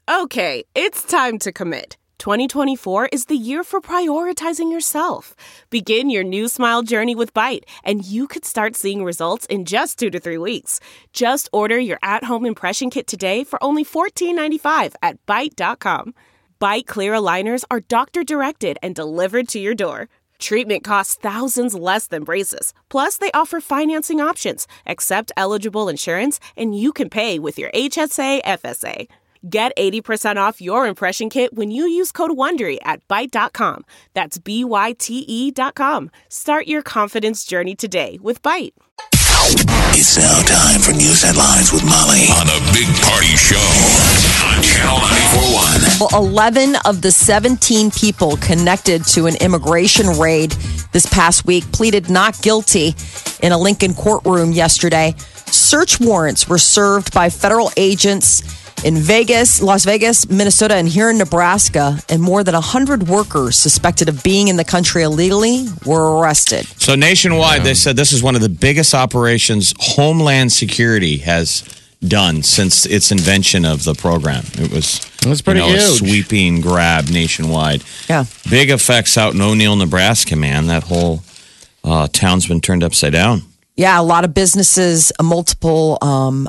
Okay, it's time to commit. 2024 is the year for prioritizing yourself. Begin your new smile journey with Byte, and you could start seeing results in just 2 to 3 weeks. Just order your at-home impression kit today for only $14.95 at Byte.com. Byte Clear aligners are doctor-directed and delivered to your door. Treatment costs thousands less than braces. Plus, they offer financing options, accept eligible insurance, and you can pay with your HSA FSA. Get 80% off your impression kit when you use code WONDERY at Byte.com. That's BYTE.com. Start your confidence journey today with Byte. It's now time for news headlines with Molly on a big party show on Channel 94.1. Well, 11 of the 17 people connected to an immigration raid this past week pleaded not guilty in a Lincoln courtroom yesterday. Search warrants were served by federal agents in Vegas, Las Vegas, Minnesota, and here in Nebraska, and more than 100 workers suspected of being in the country illegally were arrested. So nationwide, they said this is one of the biggest operations Homeland Security has done since its invention of the program. It was pretty huge. A sweeping grab nationwide. Yeah. Big effects out in O'Neill, Nebraska, man. That whole town's been turned upside down. Yeah, a lot of businesses, multiple,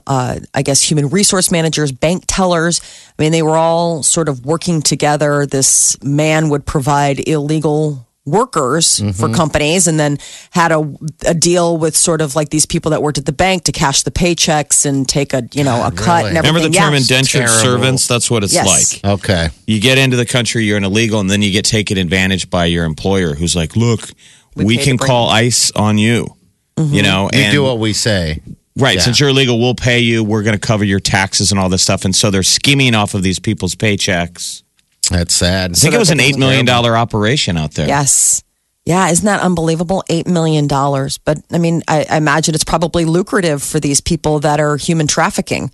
human resource managers, bank tellers. I mean, they were all sort of working together. This man would provide illegal workers for companies and then had a deal with sort of like these people that worked at the bank to cash the paychecks and take a cut and everything. Remember the term Yeah. indentured servants? That's what it's like. Okay. You get into the country, you're an illegal, and then you get taken advantage by your employer who's like, look, we can call ICE on you. You know, You and do what we say. right. Yeah. Since you're illegal, we'll pay you. We're going to cover your taxes and all this stuff. And so they're scheming off of these people's paychecks. That's sad. I think it was an $8 million operation out there. Yes. Yeah, isn't that unbelievable? $8 million. But I mean, I imagine it's probably lucrative for these people that are human trafficking.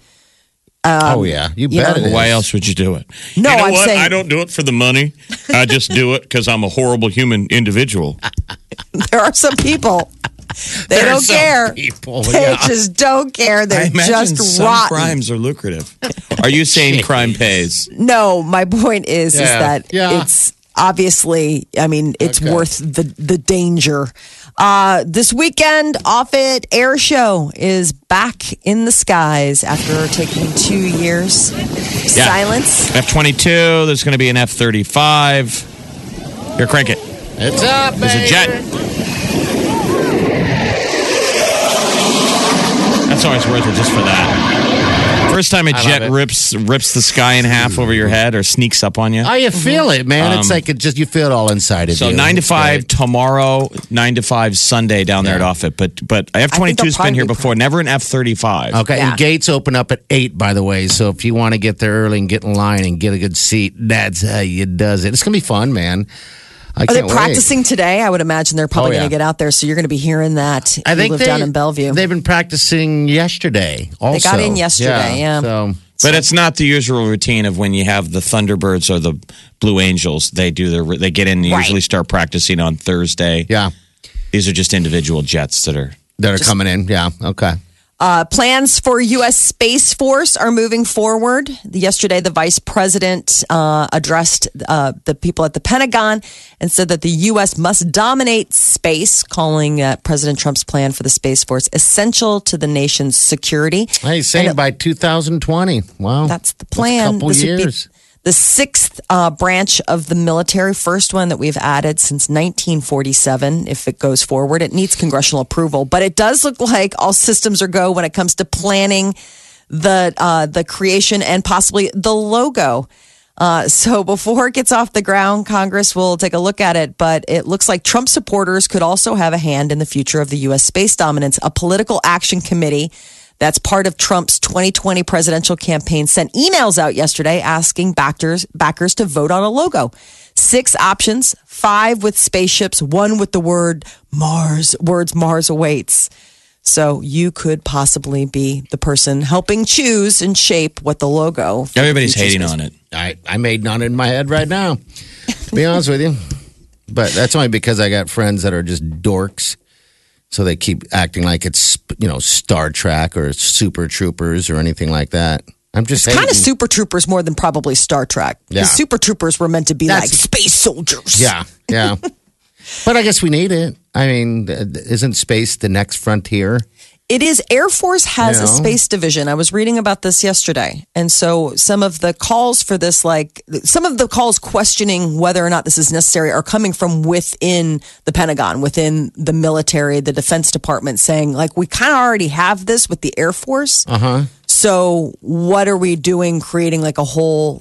Oh, yeah. You bet it is. Why else would you do it? No, you know I'm what? saying- I don't do it for the money. I just do it because I'm a horrible human individual. There are some people. They There are don't some care. people, They yeah. just don't care. I They're imagine just some rotten. crimes are lucrative. Are you saying crime pays? No, my point is that Yeah. it's obviously, I mean, it's Okay. worth the danger. This weekend, Offutt Air Show is back in the skies after taking 2 years. Yeah. Silence. F-22, there's going to be an F-35. Here, crank it. It's up, There's a jet. That's always worth it just for that. First time a love jet it. rips the sky in half over your head or sneaks up on you. Oh, you feel it, man. It's like you feel it all inside of So you. 9 to It's 5 great. tomorrow, 9 to 5 Sunday down there at Offutt. But F-22's been here before, never an F-35. Okay, Yeah. and gates open up at 8, by the way. So if you want to get there early and get in line and get a good seat, that's how you does it. It's going to be fun, man. I Are they can't wait. practicing today? I would imagine they're probably Oh, yeah. going to get out there. So you're going to be hearing that. I think you live they, down in Bellevue. They've been practicing yesterday also. got in yesterday, yeah. So, But it's not the usual routine of when you have the Thunderbirds or the Blue Angels. They get in and usually start practicing on Thursday. yeah, These are just individual jets that are. coming in. Yeah, okay. Plans for U.S. Space Force are moving forward. Yesterday, the vice president addressed the people at the Pentagon and said that the U.S. must dominate space, calling President Trump's plan for the Space Force essential to the nation's security. Hey, saying by 2020. Wow. That's the plan. That's a couple This would be years. the sixth branch of the military, first one that we've added since 1947. If it goes forward, it needs congressional approval, but it does look like all systems are go when it comes to planning the creation and possibly the logo. So before it gets off the ground, Congress will take a look at it. But it looks like Trump supporters could also have a hand in the future of the U.S. space dominance. A political action committee that's part of Trump's 2020 presidential campaign sent emails out yesterday asking backers to vote on a logo. 6 options, 5 with spaceships, 1 with the words Mars awaits. So you could possibly be the person helping choose and shape what the logo. for the Everybody's future hating is. on it. I made none in my head right now. To be honest with you. But that's only because I got friends that are just dorks. So they keep acting like it's, Star Trek or Super Troopers or anything like that. I'm just Kind of hating. Super Troopers more than probably Star Trek. Yeah. Because Super Troopers were meant to be That's- like space soldiers. Yeah, yeah. But I guess we need it. I mean, isn't space the next frontier? It is. Air Force has You a know? space division. I was reading about this yesterday. And so some of the calls for this, some of the calls questioning whether or not this is necessary are coming from within the Pentagon, within the military, the Defense Department, saying, we kind of already have this with the Air Force. So what are we doing creating a whole,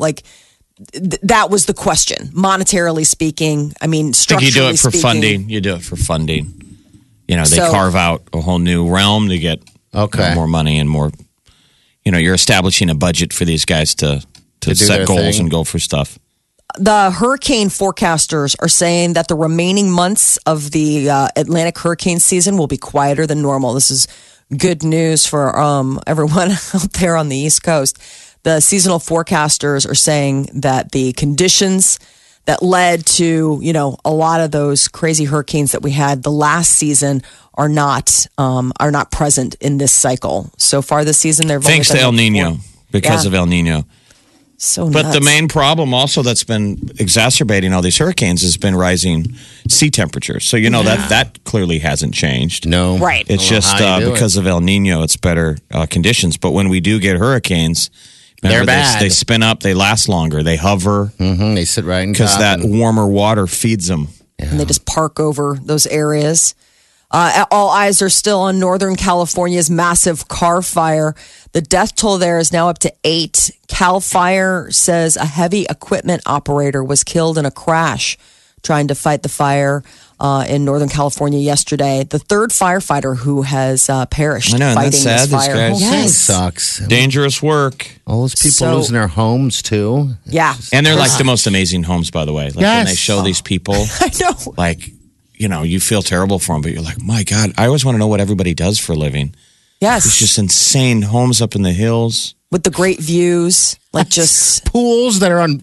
that was the question, monetarily speaking. I mean, I think structurally you do it for speaking. funding. You do it for funding. They So- carve out a whole new realm to get more money and more. You're establishing a budget for these guys to do set their goals thing. and go for stuff. The hurricane forecasters are saying that the remaining months of the Atlantic hurricane season will be quieter than normal. This is good news for everyone out there on the East Coast. The seasonal forecasters are saying that the conditions that led to, a lot of those crazy hurricanes that we had the last season are not present in this cycle. So far this season, they've Thanks to only El been Nino, because Yeah. of El Nino. So But nuts. the main problem also that's been exacerbating all these hurricanes has been rising sea temperatures. So that clearly hasn't changed. No. Right. It's I don't know just how you do because of El Nino, it's better conditions. But when we do get hurricanes, remember, They're bad. They spin up, they last longer, they hover They sit right in because top that and- warmer water feeds them. and they just park over those areas. All eyes are still on Northern California's massive car fire. The death toll there is now up to 8. Cal Fire says a heavy equipment operator was killed in a crash trying to fight the fire in Northern California yesterday. The third firefighter who has perished I know, and fighting that's sad, this these fire. guys. That Yes. sucks. Dangerous work. All those people So- losing their homes too. Yeah. And they're like the most amazing homes, by the way. Like when they Yes. show these people, I know. you feel terrible for them, but you're like, my God, I always want to know what everybody does for a living. Yes. It's just insane homes up in the hills. With the great views. Just. Pools that are on.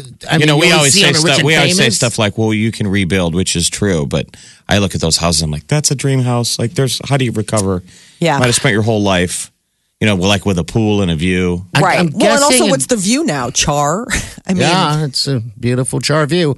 I mean, we you always see say on the Rich stuff. and We always say Famous. stuff like, "Well, you can rebuild," which is true. But I look at those houses, I'm like, "That's a dream house." Like, how do you recover? Yeah. might have spent your whole life, like with a pool and a view. Right. I'm well, and also, guessing- what's the view now? Char? I mean, Yeah, it's a beautiful char view.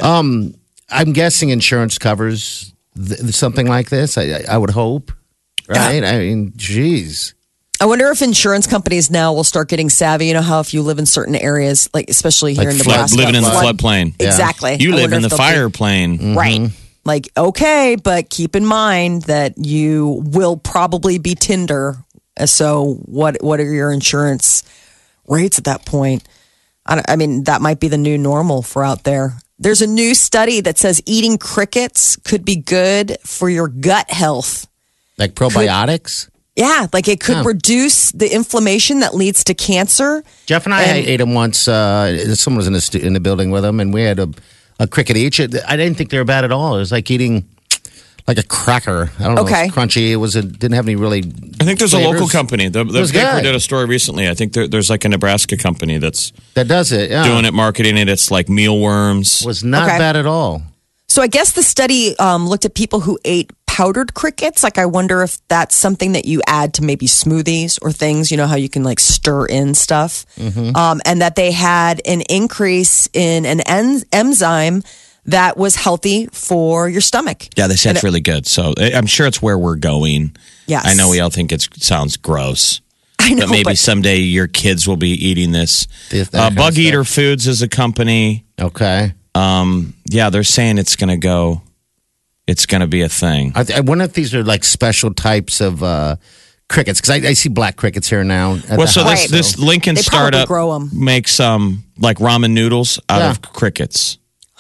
I'm guessing insurance covers something like this. I would hope, right? I mean, geez. I wonder if insurance companies now will start getting savvy. You know how if you live in certain areas, especially here in Nebraska, living in the flood- floodplain. Exactly. You I live wonder in the if they'll be- fire plane. Right. Okay, but keep in mind that you will probably be Tinder. So what are your insurance rates at that point? I mean, that might be the new normal for out there. There's a new study that says eating crickets could be good for your gut health. Like probiotics. Yeah, it could reduce the inflammation that leads to cancer. Jeff and I ate them once. Someone was in the building with them, and we had a cricket each. I didn't think they were bad at all. It was like eating like a cracker. I don't know. Okay. It was crunchy. It didn't have any really. I think there's a local flavors. company. The was paper good. did a story recently. I think there's like a Nebraska company that's That does it. Yeah. doing it, marketing it. It's like mealworms. Was not Okay. bad at all. So I guess the study looked at people who ate powdered crickets. I wonder if that's something that you add to maybe smoothies or things. You know how you can stir in stuff, and that they had an increase in an enzyme that was healthy for your stomach. Yeah, they say it's really good. So I'm sure it's where we're going. Yes. I know we all think it sounds gross. I know, But maybe but someday your kids will be eating this. That kind of Bug stuff. Eater Foods is a company. Okay. Yeah, they're saying it's going to go. It's going to be a thing. I wonder if these are like special types of crickets because I see black crickets here now. at Well, the so house, this Lincoln They probably startup grow 'em. makes like ramen noodles out of crickets.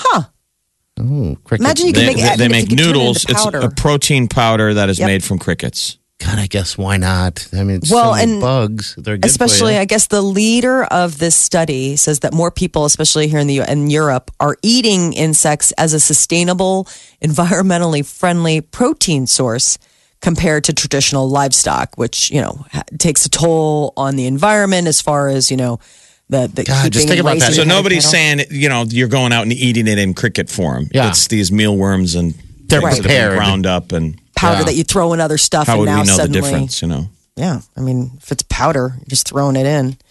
Ooh, cricket. Imagine you can They, make it. they if make you could turn it noodles. into It's powder. a protein powder that is Yep. made from crickets. God, I guess why not? I mean, Well, so many and bugs. They're good Especially, for you. I guess the leader of this study says that more people, especially here in Europe, are eating insects as a sustainable, environmentally friendly protein source compared to traditional livestock, which takes a toll on the environment as far as the God, keeping just think and about that. raising So of nobody's cattle. saying you're going out and eating it in cricket form. Yeah. It's these mealworms and They're things that have been prepared. ground up. And powder Yeah. that you throw in other stuff. how and would now we know suddenly, the difference? Yeah, I mean, if it's powder, you're just throwing it in.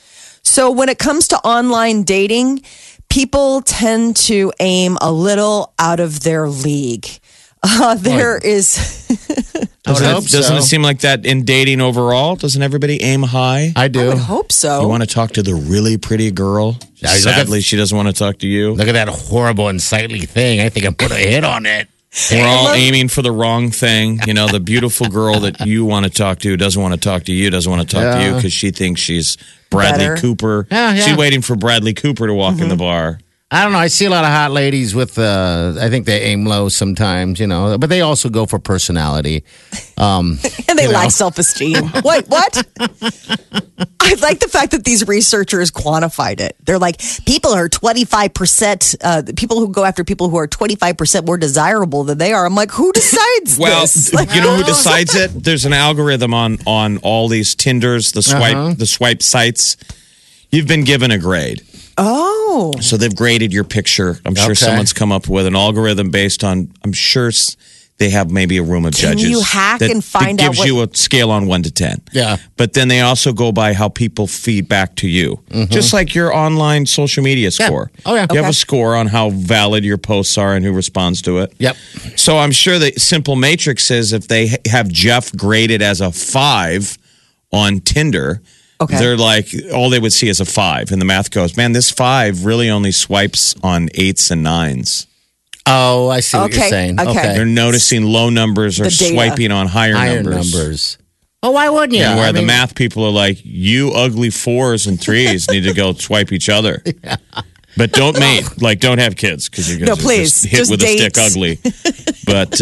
So when it comes to online dating, people tend to aim a little out of their league. There is. Doesn't it seem like that in dating overall? Doesn't everybody aim high? I do. I would hope so. You want to talk to the really pretty girl? Yeah, Sadly, she doesn't want to talk to you. Look at that horrible, unsightly thing. I think I put a hit on it. We're all aiming for the wrong thing. You know, the beautiful girl that you want to talk to doesn't want to talk to you, doesn't want to talk to you because she thinks she's Bradley Better. Cooper. Yeah. She's waiting for Bradley Cooper to walk in the bar. I don't know. I see a lot of hot ladies with, I think they aim low sometimes, but they also go for personality. And they lack self-esteem. Wait, what? I like the fact that these researchers quantified it. They're like, people are 25%, people who go after people who are 25% more desirable than they are. I'm like, who decides Well, this? you know who decides it? There's an algorithm on all these Tinders, the swipe sites. You've been given a grade. Oh. So they've graded your picture. I'm sure someone's come up with an algorithm based on, I'm sure they have maybe a room of judges. Can you hack that and find out gives you a scale on 1 to 10. Yeah. But then they also go by how people feed back to you. Just like your online social media score. Oh, yeah. You have Okay. a score on how valid your posts are and who responds to it. Yep. So I'm sure the simple matrix says if they have Jeff graded as a 5 on Tinder, Okay. they're like, all they would see is a 5. And the math goes, man, this 5 really only swipes on 8s and 9s. Oh, I see what Okay, you're saying. okay. They're noticing low numbers or The data. swiping on higher numbers. Oh, why wouldn't you? And where I the mean, math people are like, you ugly 4s and 3s need to go swipe each other. But don't mate. Like, don't have kids because you're going to please, hit just with date. a stick ugly. But,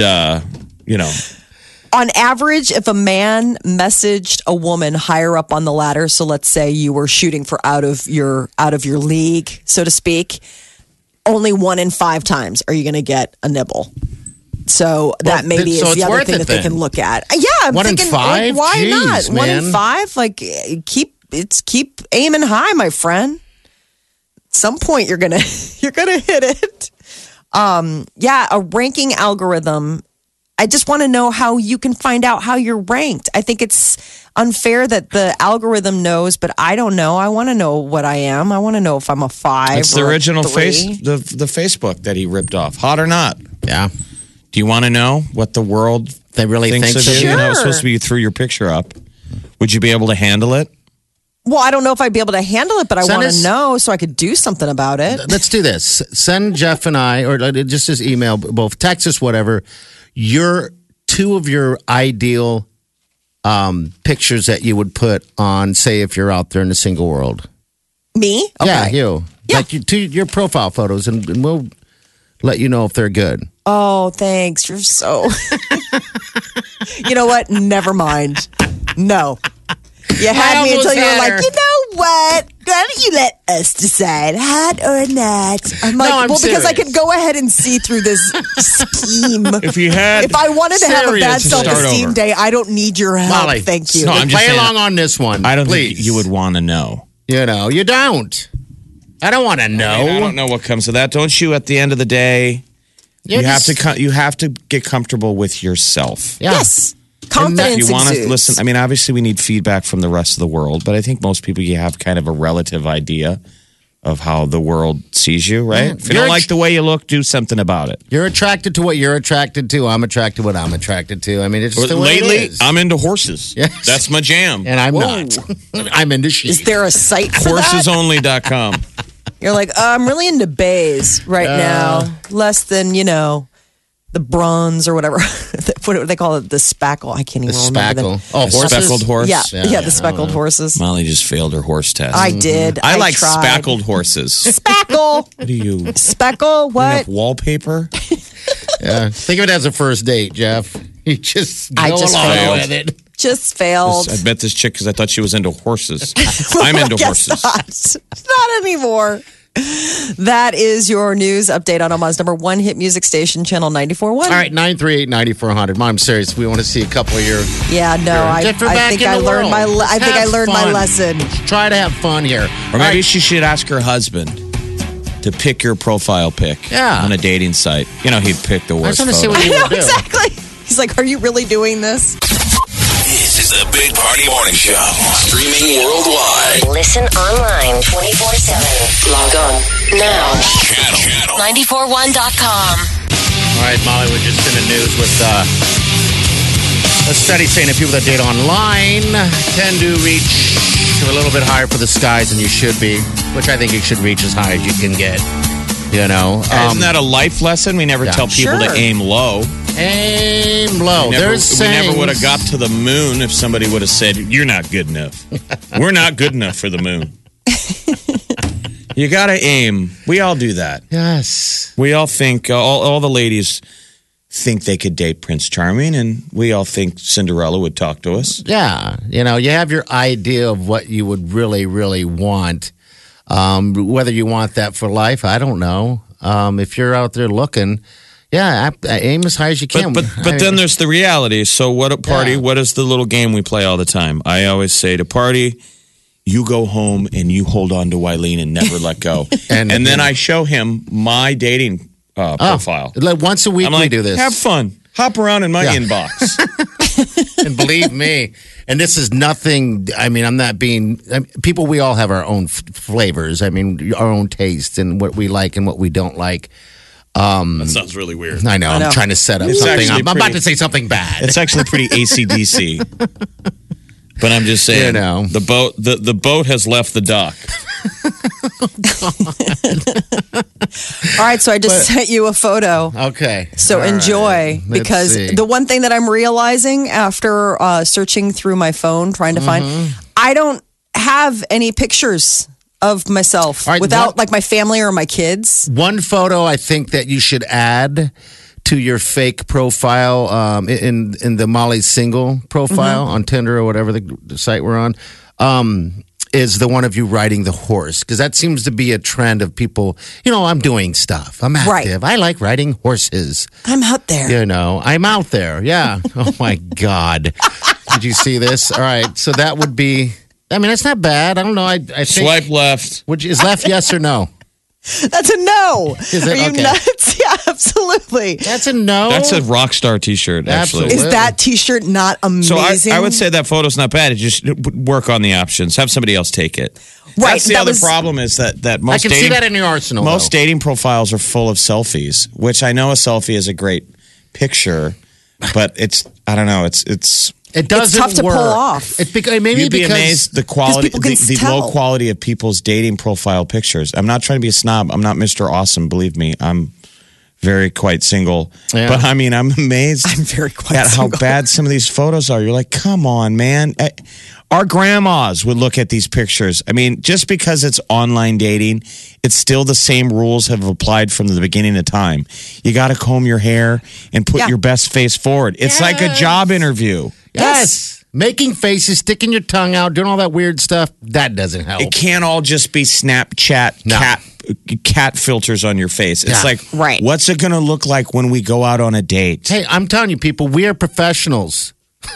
On average, if a man messaged a woman higher up on the ladder, so let's say you were shooting for out of your league, so to speak, only 1 in 5 times are you going to get a nibble. So that maybe so is it's the other worth thing it that they then. can look at. Yeah, I'm 1 in thinking, 5? why Jeez, not? 1 in man. 5, like keep aiming high, my friend. At some point you're gonna hit it. A ranking algorithm. I just want to know how you can find out how you're ranked. I think it's unfair that the algorithm knows, but I don't know. I want to know what I am. I want to know if I'm a 5. it's the or a original 3. the Facebook that he ripped off. Hot or not? Yeah. Do you want to know what the world They really thinks think of so. you? You know, it's Sure. supposed to be you threw your picture up. Would you be able to handle it? Well, I don't know if I'd be able to handle it, but I Send want us- to know so I could do something about it. Let's do this. Send Jeff and I, or just as email, both text us, whatever, your 2 of your ideal pictures that you would put on, say, if you're out there in the single world. Me? Yeah, Okay. you. Yeah. Like your profile photos, and we'll let you know if they're good. Oh, thanks. You're so. You know what? Never mind. No. You had me until you were like, you know what? Why don't you let us decide, hot or not? I'm like, I'm because I serious. could go ahead and see through this scheme. If I wanted to have a bad Serious, start self-esteem over. day, I don't need your help. Molly, Thank you. No, I'm just play saying- along on this one. I don't please. think you would want to know. You don't. I don't want to know. I don't know what comes of that. Don't you? At the end of the day, you have to get comfortable with yourself. Yeah. Yes. Confidence If you want to exudes. listen, I mean, obviously we need feedback from the rest of the world, but I think most people you have kind of a relative idea of how the world sees you, right? Yeah. If you don't like the way you look, do something about it. You're attracted to what you're attracted to. I'm attracted to what I'm attracted to. I mean, it's just the way Lately, it is. I'm into horses. Yes. That's my jam. And I'm not. I'm into sheep. Is there a site for that? Horsesonly.com. You're like, I'm really into bays right now. Less than, the bronze or whatever. What do they call it? The spackle. I can't The even remember. spackle. Oh, A horses? speckled horse. Yeah, the speckled horses. Molly just failed her horse test. I did. I like tried. speckled horses. Spackle. What do you? Speckle. You What? have wallpaper? Yeah. Think of it as a first date, Jeff. You just go I just along failed. with it. Just failed. I bet this chick because I thought she was into horses. Well, I'm into I guess horses. Not anymore. That is your news update on Omaha's number 1 hit music station, Channel 94.1. All right, 938-9400. Mom, I'm serious. We want to see a couple of your. Yeah, no, I Jeff, you're back think in I the learned world. Let's I think I have learned my fun. lesson. Let's try to have fun here. Or maybe she should ask her husband to pick your profile pic on a dating site. You know, he'd pick the I worst just want to see photo. what I you know would do. exactly. He's like, "Are you really doing this?" This is is the Big Party Morning Show. Streaming worldwide. Listen online 24/7. Log on now. Channel 941.com. All right, Molly, we're just in the news with a study saying that people that date online tend to reach a little bit higher for the skies than you should be, which I think you should reach as high as you can get. You know, Isn't that a life lesson? We never tell people to aim low. Aim low. We never would have got to the moon if somebody would have said, "You're not good enough. We're not good enough for the moon." You got to aim. We all do that. Yes. We all think, all the ladies think they could date Prince Charming, and we all think Cinderella would talk to us. Yeah. You know, you have your idea of what you would really, really want. Whether you want that for life, I don't know. If you're out there looking, aim as high as you can. But then there's the reality. So what at Party, what is the little game we play all the time? I always say to Party, you go home and you hold on to Wileen and never let go. and then I show him my dating profile. Like once a week I'm like, we do this. Have fun. Hop around in my inbox. And believe me, and this is nothing, I mean, I'm not being, people, we all have our own flavors. I mean, our own taste and what we like and what we don't like. That sounds really weird. I know. I'm trying to set up something. I'm about to say something bad. It's actually pretty AC/DC. But I'm just saying, the boat has left the dock. All right, so I just sent you a photo. Okay. So enjoy, because the one thing that I'm realizing after searching through my phone, trying to find, I don't have any pictures of myself without like my family or my kids. One photo I think that you should add to your fake profile in the Molly single profile on Tinder or whatever the site we're on. Is the one of you riding the horse, because that seems to be a trend of people. You know, I'm doing stuff. I'm active. I like riding horses. I'm out there. You know, I'm out there. Yeah. Oh my God. Did you see this? All right. So that would be. I mean, that's not bad. I don't know. I think swipe left. Is left yes or no? That's a no. Is it? Are you Okay. nuts? Yeah, absolutely. That's a no. That's a rock star T-shirt. Actually, Absolutely. Is that T-shirt not amazing? So I would say that photo's not bad. Just work on the options. Have somebody else take it. Right, That's the other problem is that most I can see that in your arsenal. Most dating profiles are full of selfies, which I know a selfie is a great picture, but I don't know. It doesn't tough to work. pull off. Maybe You'd be because amazed the quality, people can the tell. low quality of people's dating profile pictures. I'm not trying to be a snob. I'm not Mr. Awesome. Believe me, I'm very quite single. Yeah. But I mean, I'm amazed I'm very quite at single. how bad some of these photos are. You're like, come on, man. Our grandmas would look at these pictures. I mean, just because it's online dating, it's still the same rules have applied from the beginning of time. You got to comb your hair and put your best face forward. It's like a job interview. Yes. Making faces, sticking your tongue out, doing all that weird stuff, that doesn't help. It can't all just be Snapchat cat filters on your face. It's like, what's it going to look like when we go out on a date? Hey, I'm telling you, people, we are professionals.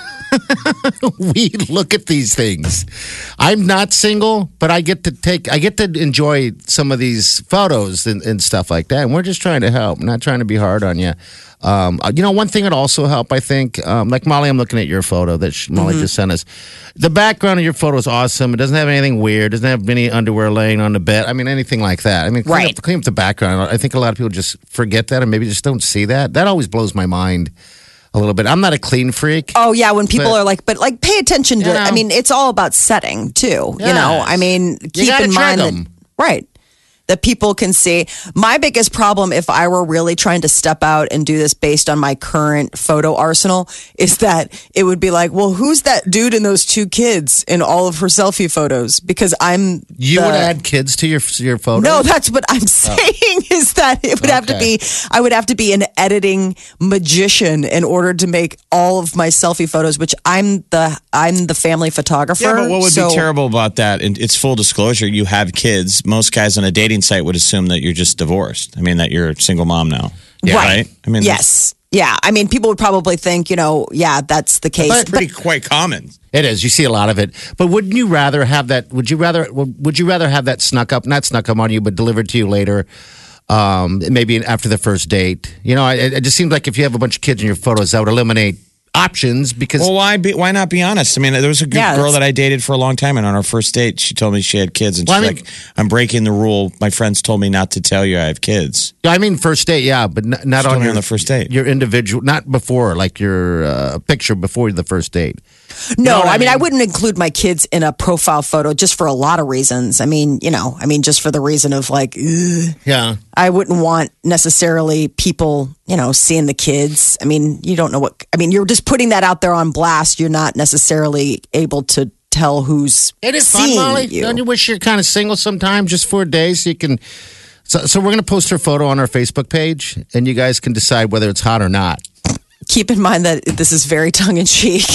We look at these things. I'm not single, but I get to enjoy some of these photos and stuff like that. And we're just trying to help, not trying to be hard on you. One thing that also help, I think, like Molly, I'm looking at your photo that Molly just sent us. The background of your photo is awesome. It doesn't have anything weird. It doesn't have any underwear laying on the bed. I mean, anything like that. I mean, clean up the background. I think a lot of people just forget that and maybe just don't see that. That always blows my mind a little bit. I'm not a clean freak. Oh yeah, when people are like, but like, pay attention to it. I mean, it's all about setting too. Yes. You know, I mean, keep in mind that people can see. My biggest problem, if I were really trying to step out and do this based on my current photo arsenal, is that it would be like, well, who's that dude and those two kids in all of her selfie photos? Because you would add kids to your photo. No, that's what I'm saying is that it would have to be, I would have to be an editing magician in order to make all of my selfie photos, which I'm the family photographer. Yeah, but what would be terrible about that? And it's full disclosure. You have kids. Most guys on a dating site would assume that you're just divorced. I mean, that you're a single mom now. Yeah. Right? I mean, yes. Yeah. I mean, people would probably think, that's the case. It's quite common. It is. You see a lot of it. But wouldn't you rather have that? Would you rather have that not snuck up on you, but delivered to you later? Maybe after the first date. You know, it just seems like if you have a bunch of kids in your photos, that would eliminate options because. Well, why not be honest? I mean, there was a good girl that I dated for a long time, and on our first date, she told me she had kids, and she's like, "I'm breaking the rule. My friends told me not to tell you I have kids." I mean, first date, yeah, but not on the first date. Your individual, not before, like your picture before the first date. No, I mean, I wouldn't include my kids in a profile photo just for a lot of reasons. I mean, just for the reason of like, yeah, I wouldn't want necessarily people, seeing the kids. I mean, you don't know what, you're just putting that out there on blast. You're not necessarily able to tell who's it is seeing fun, Molly. you. Don't you wish you're kind of single sometimes just for a day so you can. So we're going to post her photo on our Facebook page, and you guys can decide whether it's hot or not. Keep in mind that this is very tongue in cheek.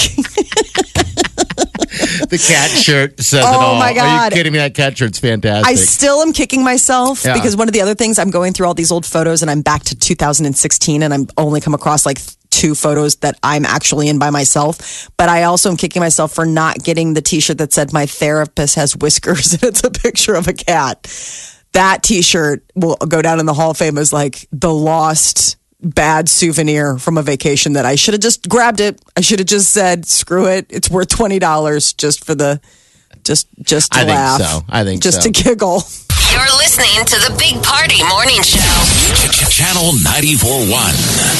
The cat shirt says it all. Oh my God. Are you kidding me? That cat shirt's fantastic. I still am kicking myself Yeah. because one of the other things, I'm going through all these old photos and I'm back to 2016 and I'm only come across like 2 photos that I'm actually in by myself. But I also am kicking myself for not getting the t-shirt that said my therapist has whiskers and it's a picture of a cat. That t-shirt will go down in the Hall of Fame as like the lost bad souvenir from a vacation that I should have just grabbed it. I should have just said, screw it. It's worth $20 just for the, just to laugh. I think so. Just to giggle. You're listening to the Big Party Morning Show. Channel 94.1.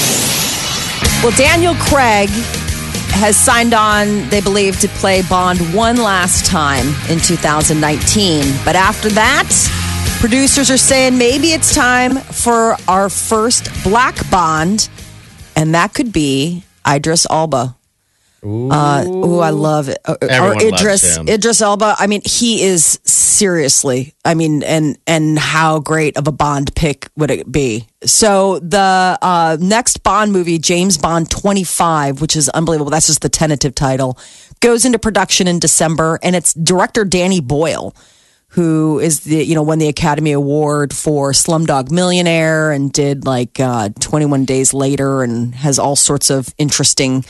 Well, Daniel Craig has signed on, they believe, to play Bond one last time in 2019. But after that, producers are saying maybe it's time for our first black Bond, and that could be Idris Elba. Ooh, I love it. Everyone loves him. Idris Elba. I mean, he is seriously. I mean, and how great of a Bond pick would it be? So the next Bond movie, James Bond 25, which is unbelievable. That's just the tentative title, goes into production in December, and it's director Danny Boyle, who is won the Academy Award for Slumdog Millionaire and did like 21 Days Later and has all sorts of interesting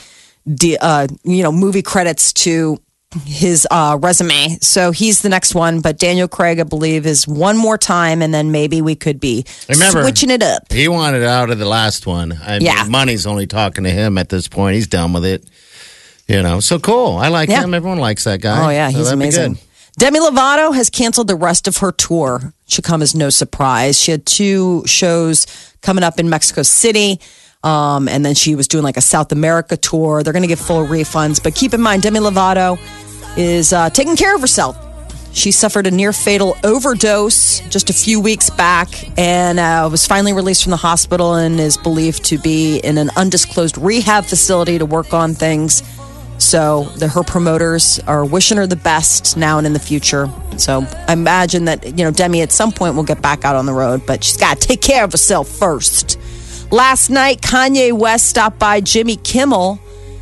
movie credits to his resume. So he's the next one, but Daniel Craig, I believe, is one more time, and then maybe we could be switching it up. He wanted out of the last one. I mean, money's only talking to him at this point. He's done with it. So cool. I like him. Everyone likes that guy. Oh yeah, he's amazing. Demi Lovato has canceled the rest of her tour. Should come as no surprise. She had 2 shows coming up in Mexico City. And then she was doing like a South America tour. They're going to get full refunds. But keep in mind, Demi Lovato is taking care of herself. She suffered a near fatal overdose just a few weeks back and was finally released from the hospital and is believed to be in an undisclosed rehab facility to work on things. So her promoters are wishing her the best now and in the future. So I imagine that, Demi at some point will get back out on the road, but she's got to take care of herself first. Last night, Kanye West stopped by Jimmy Kimmel,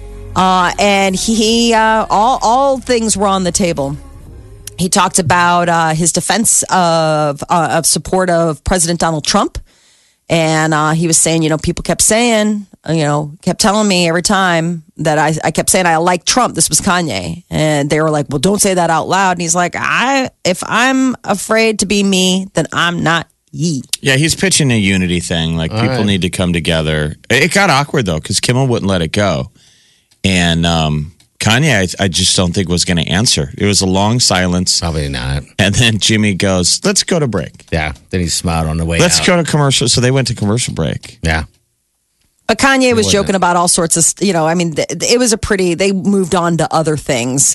and he all things were on the table. He talked about his defense of support of President Donald Trump, and he was saying, people kept saying, kept telling me every time that I kept saying I like Trump. This was Kanye, and they were like, "Well, don't say that out loud." And he's like, if I'm afraid to be me, then I'm not." Yeah, he's pitching a unity thing. Like people need to come together. It got awkward though because Kimmel wouldn't let it go, and Kanye, I just don't think was going to answer. It was a long silence. Probably not. And then Jimmy goes, "Let's go to break." Yeah. Then he smiled on the way. Let's go to commercial. So they went to commercial break. Yeah. But Kanye was joking about all sorts of, it was they moved on to other things.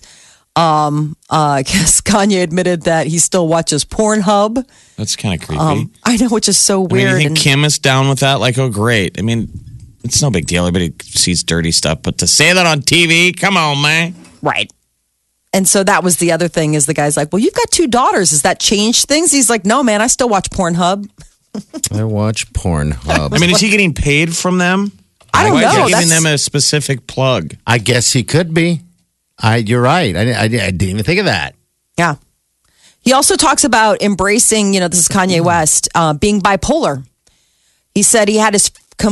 I guess Kanye admitted that he still watches Pornhub. That's kind of creepy. I know, which is so weird. You think Kim is down with that? Like, oh, great. I mean, it's no big deal. Everybody sees dirty stuff. But to say that on TV, come on, man. Right. And so that was the other thing is the guy's like, well, you've got 2 daughters. Does that change things? He's like, no, man, I still watch Pornhub. I watch Pornhub. I mean, is he getting paid from them? I don't know. Why is he giving them a specific plug? I guess he could be. You're right. I didn't even think of that. Yeah. He also talks about embracing, this is Kanye West, being bipolar. He said he had his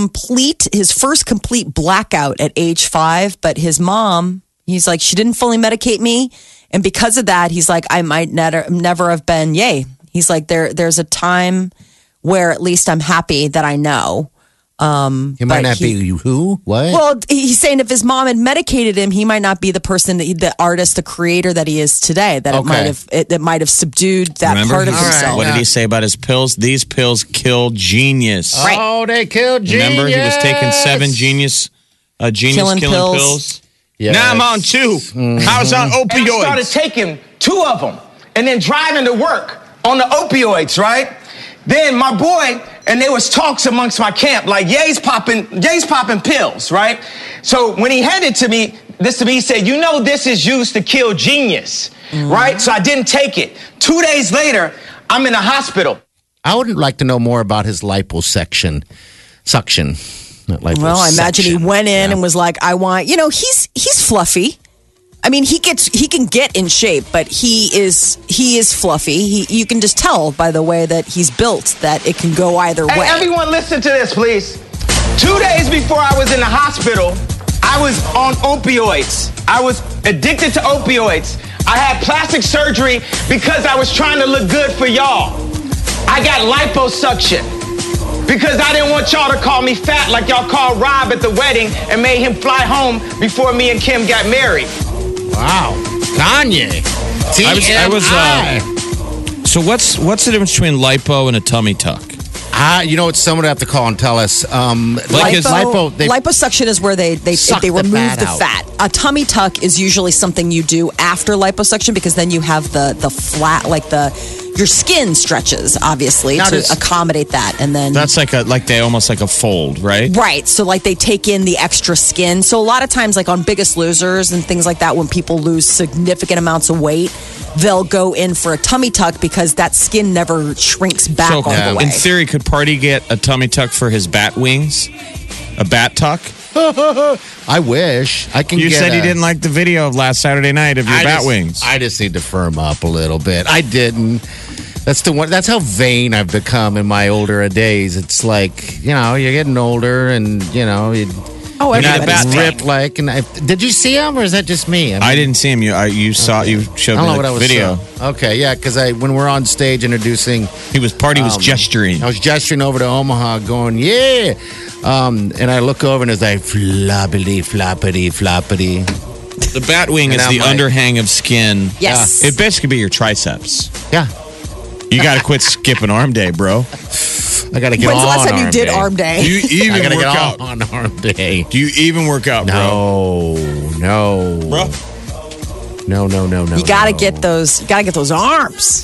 first complete blackout at age 5, but his mom, he's like, she didn't fully medicate me. And because of that, he's like, I might never have been yay. He's like, there's a time where at least I'm happy that I know. He might not be who? What? Well, he's saying if his mom had medicated him, he might not be the person, the artist, the creator that he is today. That it might have subdued that part of himself. What did he say about his pills? These pills kill genius. Right. Oh, they killed genius. Remember, he was taking 7 genius killing pills. Yes. Now I'm on 2. How's on opioids? And I started taking 2 of them and then driving to work on the opioids, right? Then my boy, and there was talks amongst my camp, like Ye's popping pills, right? So when he handed this to me, he said, this is used to kill genius, right? So I didn't take it. 2 days later, I'm in the hospital. I would like to know more about his liposuction. Well, I imagine he went in and was like, I want, he's fluffy. I mean, he can get in shape, but he is fluffy. You can just tell by the way that he's built that it can go either way. Hey, everyone listen to this, please. 2 days before I was in the hospital, I was on opioids. I was addicted to opioids. I had plastic surgery because I was trying to look good for y'all. I got liposuction because I didn't want y'all to call me fat like y'all called Rob at the wedding and made him fly home before me and Kim got married. Wow. Kanye. So what's the difference between lipo and a tummy tuck? Someone would have to call and tell us. Liposuction is where they remove the fat. A tummy tuck is usually something you do after liposuction because then you have the flat, your skin stretches, obviously, to accommodate that. And then that's almost like a fold, right? Right. So they take in the extra skin. So a lot of times, like on Biggest Losers and things like that, when people lose significant amounts of weight, they'll go in for a tummy tuck because that skin never shrinks back all the way. In theory, could Party get a tummy tuck for his bat wings? A bat tuck? I wish. You said you didn't like the video of last Saturday night of your bat wings. I just need to firm up a little bit. I didn't. That's how vain I've become in my older days. It's like, you're getting older and, you're not ripped like. And did you see him or is that just me? I didn't see him. You showed me the video. Okay, yeah, because when we're on stage introducing. Party was gesturing. I was gesturing over to Omaha going, yeah. And I look over and it's like, floppity, floppity, floppity. The bat wing is the underhang of skin. Yes. It basically be your triceps. Yeah. You got to quit skipping arm day, bro. I got to get on. When's the last time you did arm day? Do you even work out on arm day? Do you even work out, bro? No. Bro. No. You got to get those. You got to get those arms.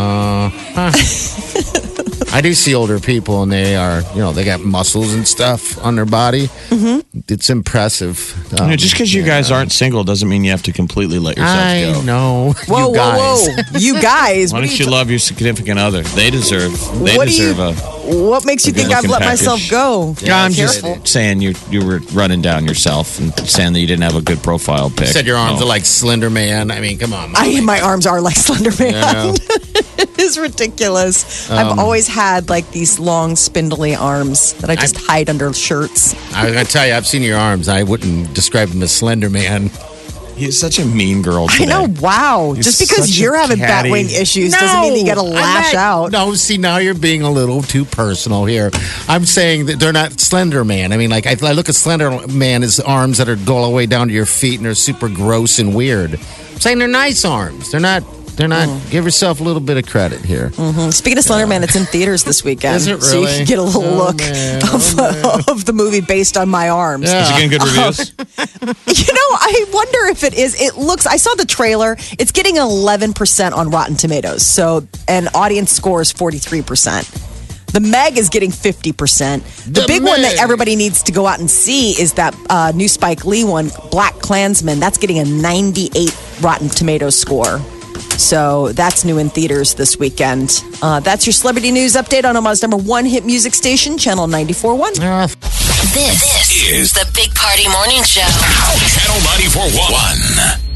I do see older people and they are, they got muscles and stuff on their body. Mm-hmm. It's impressive. Just because you guys aren't single doesn't mean you have to completely let yourself go. I know. Whoa, whoa. You guys. Why don't you love your significant other? They deserve What makes you think I've let myself go? Yeah, I'm just saying you were running down yourself and saying that you didn't have a good profile pic. You said your arms are like Slender Man. I mean, come on. My arms are like Slender Man. It is ridiculous. I've always had these long, spindly arms that I just hide under shirts. I was going to tell you, I've seen your arms. I wouldn't describe them as Slender Man. He's such a mean girl today. I know, wow. Just because you're having batwing issues doesn't mean you got to lash out. No, see, now you're being a little too personal here. I'm saying that they're not Slender Man. I mean, I look at Slender Man as arms that go all the way down to your feet and they're super gross and weird. I'm saying they're nice arms. They're not. Give yourself a little bit of credit here. Mm-hmm. Speaking of Slender Man, it's in theaters this weekend. Is it really? So you can get a little look of the movie based on my arms. Yeah. Is it getting good reviews? I wonder if it is. I saw the trailer. It's getting 11% on Rotten Tomatoes. So, and audience score is 43%. The Meg is getting 50%. The big one that everybody needs to go out and see is that new Spike Lee one, Black Klansman. That's getting a 98 Rotten Tomatoes score. So that's new in theaters this weekend. That's your celebrity news update on Omaha's #1 hit music station, Channel 94.1. This is the Big Party Morning Show. Channel 94.1.